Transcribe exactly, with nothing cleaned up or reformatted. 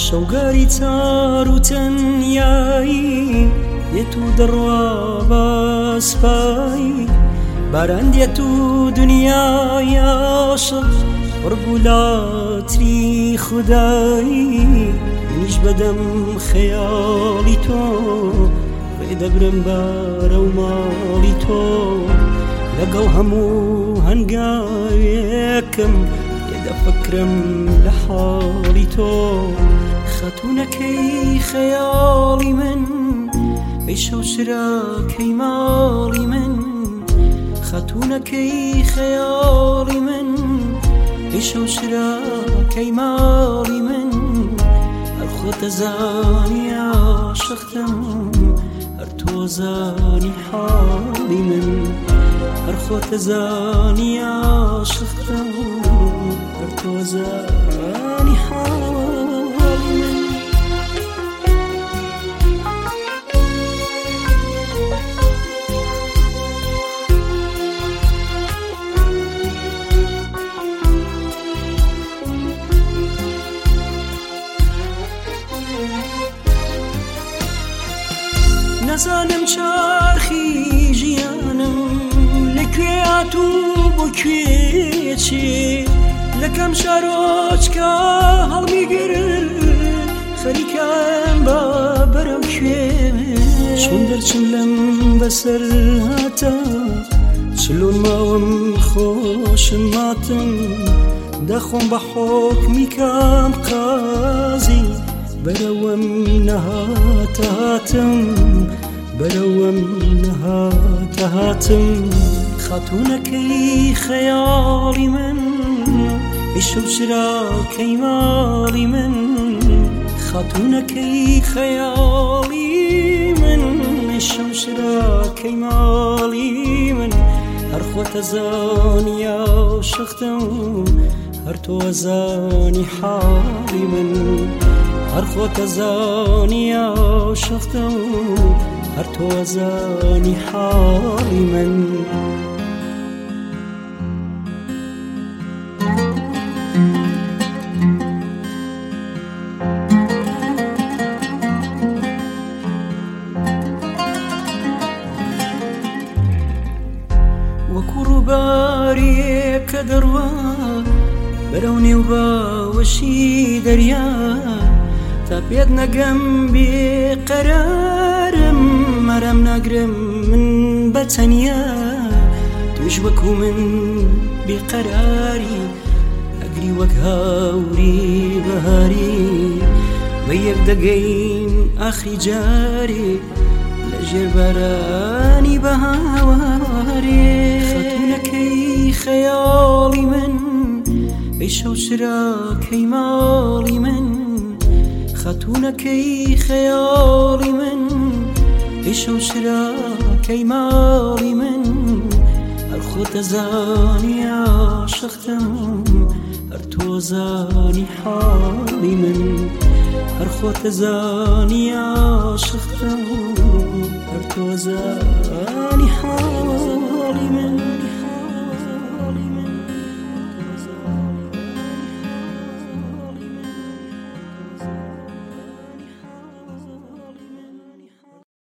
شەوگاری چار و تەنیایی دێت و دەڕوا بەسپایی باران دێت و دنیای عاشق ڕبولاتری خودایی منیش بەدەم خەیاڵی تۆ ڕێدەبرم بارە و ماڵی تۆ لەگەڵ هەموو هەنگاوێکم دەفکرم لە حاڵی تۆ خەتونەکەی خەیاڵی من ئەی شەوشراکەی ماڵی من خەتونەکەی خەیاڵی من ئەی شەوشراکەی ماڵی من هەر خۆت دەزانی عاشقتم هەر تۆ زانی حاڵی من هەر خۆت دەزانی عاشقتم هەر تۆ زانی حاڵی من نەزانم چارخی ژیانم لەکوێ هاتوو بۆ کوێ چێ لەکەم شارۆچکە هەڵمیگرت خەریکم بە بەرەو کوێ چۆن دەرچم لەم بەسەر هاتە چلۆن ماوەم خۆشم ماتم دەخۆم بە حۆکمی کام قازی بەرەوەم نەهاتە هاتم بەرەوەم نەهاتە هاتم خاتونەکەی خەیاڵی من ئەی شەوشراکەی ماڵی من خاتونەکەی خەیاڵی من ئەی شەوشراکەی ماڵی من هەر خۆت دەزانی عاشقتم هەر تۆ زانی حاڵی من هەر خۆت دەزانی عاشقتم هەر تۆ زانی حاڵی من وەکوو ڕووبارێک کە دەڕوا بەرەو نێو باوەشی دەریا تا پێت نەگەم بێقەرارم مەرەم ناگرم من بەتەنیا توش وەکوو من بێقەراری ئەگری وەک هاوری بەهاری بە یەک دەگەین ئاخری جارێ لە ژێر بارانی بەهاوارێ خەتونەکەی خەیاڵی من ئەی شەوشراکەی ماڵی من خەتونەکەی خەیاڵی من ئەی شەوشراکەی ماڵی من هەر خۆت دەزانی عاشقتم هەر تۆ زانی حاڵی من هەر خۆت دەزانی عاشقتم هەر تۆ زانی حاڵی من